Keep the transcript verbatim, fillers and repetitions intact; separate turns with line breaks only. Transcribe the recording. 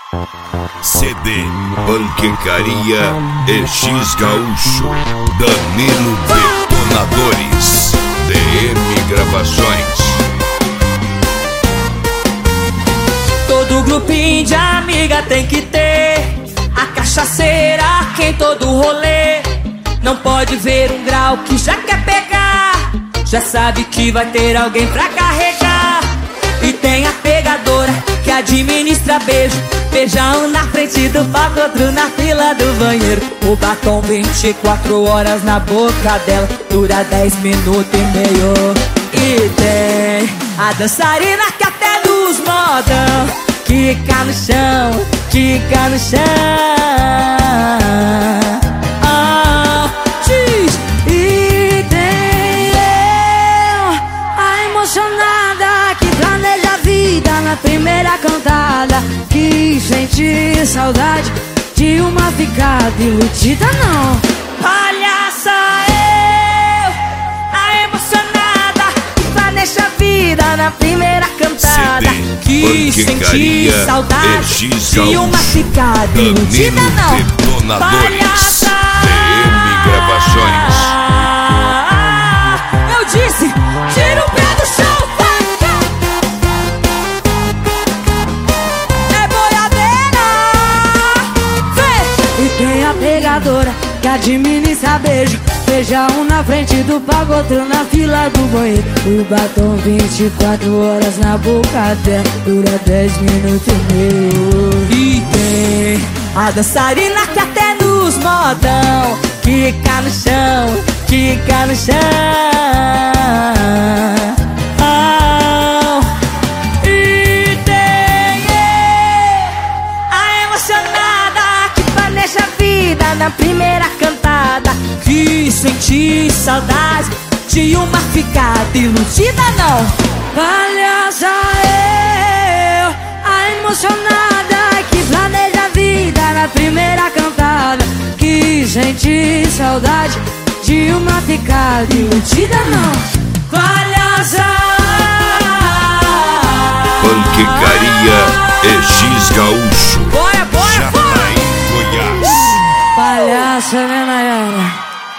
C D, Panquecaria e X Gaúcho, Danilo Detonadores, D M Gravações.
Todo grupinho de amiga tem que ter a cachaceira que em todo rolê. Não pode ver um grau que já quer pegar, já sabe que vai ter alguém pra carregar. E tem a pegadora que administra beijo, beijão na frente do palco, outro na fila do banheiro. O batom vinte e quatro horas na boca dela, dura dez minutos e meio. E tem a dançarina que até nos modão quica no chão, quica no chão. Ah, diz. E tem eu, a emocionada que planeja a vida na primeira cantada, que sente saudade de uma ficada iludida não. Palhaça eu, a emocionada que planeja a vida na primeira cantada, que senti saudade de uma ficada iludida não. Palhaça,
D M Gravações.
eu disse, tira o pé do chão, é boiadeira. Vem. E tem a pegadora que administra beijo, beija um na frente do palco, outro na fila do banheiro. O batom vinte e quatro horas na boca dela, dura dez minutos e meio. E tem a dançarina que até nos modão quica no chão, quica no chão. Oh. E tem eu, a emocionada que planeja a vida na primeira cantada, que senti saudade de uma ficada iludida não. Palhaça eu, a emocionada que planeja a vida na primeira cantada, que senti saudade de uma ficada iludida não. Palhaça,
Panquecaria e X Gaúcho,
boia, boia,
Jataí, Goiás.
palhaça, né?